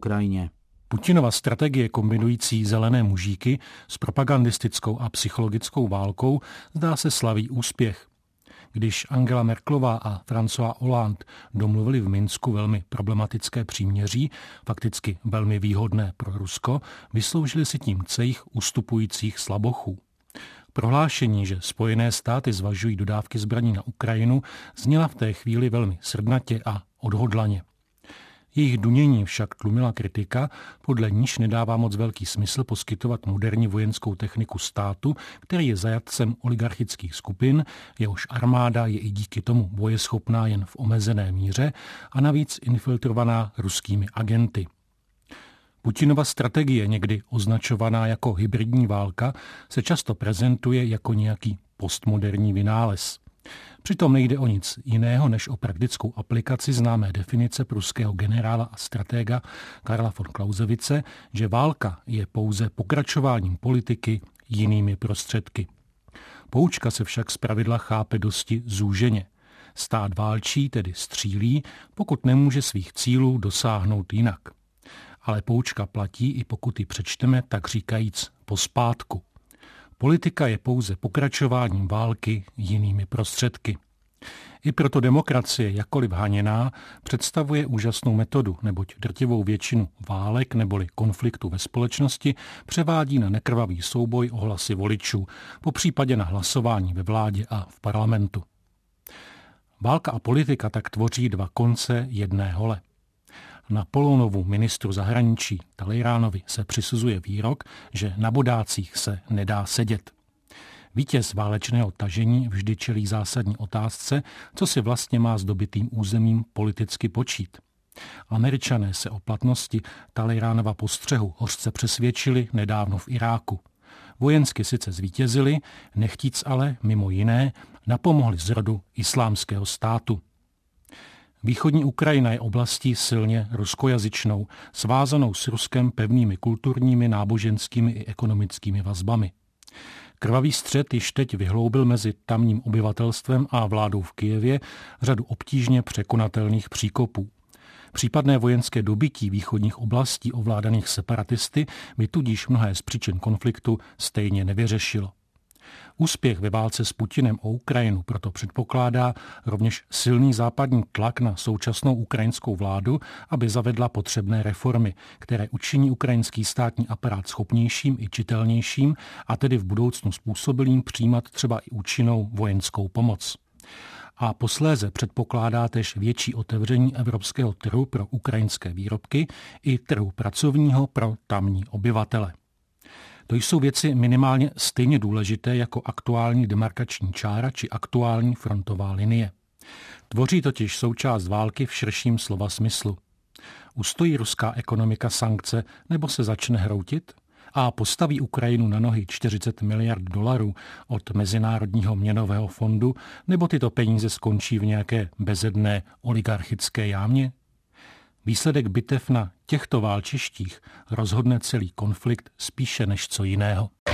Ukrajině. Putinova strategie kombinující zelené mužíky s propagandistickou a psychologickou válkou zdá se slaví úspěch. Když Angela Merkelová a François Hollande domluvili v Minsku velmi problematické příměří, fakticky velmi výhodné pro Rusko, vysloužili si tím cejch ustupujících slabochů. Prohlášení, že Spojené státy zvažují dodávky zbraní na Ukrajinu, zněla v té chvíli velmi srdnatě a odhodlaně. Jejich dunění však tlumila kritika, podle níž nedává moc velký smysl poskytovat moderní vojenskou techniku státu, který je zajatcem oligarchických skupin, jehož armáda je i díky tomu bojeschopná jen v omezené míře a navíc infiltrovaná ruskými agenty. Putinova strategie, někdy označovaná jako hybridní válka, se často prezentuje jako nějaký postmoderní vynález. Přitom nejde o nic jiného než o praktickou aplikaci známé definice pruského generála a stratega Karla von Clausewitze, že válka je pouze pokračováním politiky jinými prostředky. Poučka se však zpravidla chápe dosti zúženě. Stát válčí, tedy střílí, pokud nemůže svých cílů dosáhnout jinak. Ale poučka platí, i pokud ji přečteme, tak říkajíc pospátku. Politika je pouze pokračováním války jinými prostředky. I proto demokracie, jakkoliv haněná, představuje úžasnou metodu, neboť drtivou většinu válek neboli konfliktu ve společnosti převádí na nekrvavý souboj o hlasy voličů, popřípadě na hlasování ve vládě a v parlamentu. Válka a politika tak tvoří dva konce jedné hole. Napoleonovu ministru zahraničí Talleyranovi se přisuzuje výrok, že na bodácích se nedá sedět. Vítěz válečného tažení vždy čelí zásadní otázce, co si vlastně má s dobytým územím politicky počít. Američané se o platnosti Talleyránova postřehu hořce přesvědčili nedávno v Iráku. Vojensky sice zvítězili, nechtíc ale, mimo jiné, napomohli zrodu islámského státu. Východní Ukrajina je oblastí silně ruskojazyčnou, svázanou s Ruskem pevnými kulturními, náboženskými i ekonomickými vazbami. Krvavý střet již teď vyhloubil mezi tamním obyvatelstvem a vládou v Kyjevě řadu obtížně překonatelných příkopů. Případné vojenské dobytí východních oblastí ovládaných separatisty by tudíž mnohé z příčin konfliktu stejně nevyřešilo. Úspěch ve válce s Putinem o Ukrajinu proto předpokládá rovněž silný západní tlak na současnou ukrajinskou vládu, aby zavedla potřebné reformy, které učiní ukrajinský státní aparát schopnějším i čitelnějším a tedy v budoucnu způsobilým přijímat třeba i účinnou vojenskou pomoc. A posléze předpokládá též větší otevření evropského trhu pro ukrajinské výrobky i trhu pracovního pro tamní obyvatele. To jsou věci minimálně stejně důležité jako aktuální demarkační čára či aktuální frontová linie. Tvoří totiž součást války v širším slova smyslu. Ustojí ruská ekonomika sankce nebo se začne hroutit? A postaví Ukrajinu na nohy 40 miliard dolarů od Mezinárodního měnového fondu, nebo tyto peníze skončí v nějaké bezedné oligarchické jámě? Výsledek bitev na těchto válčištích rozhodne celý konflikt spíše než co jiného.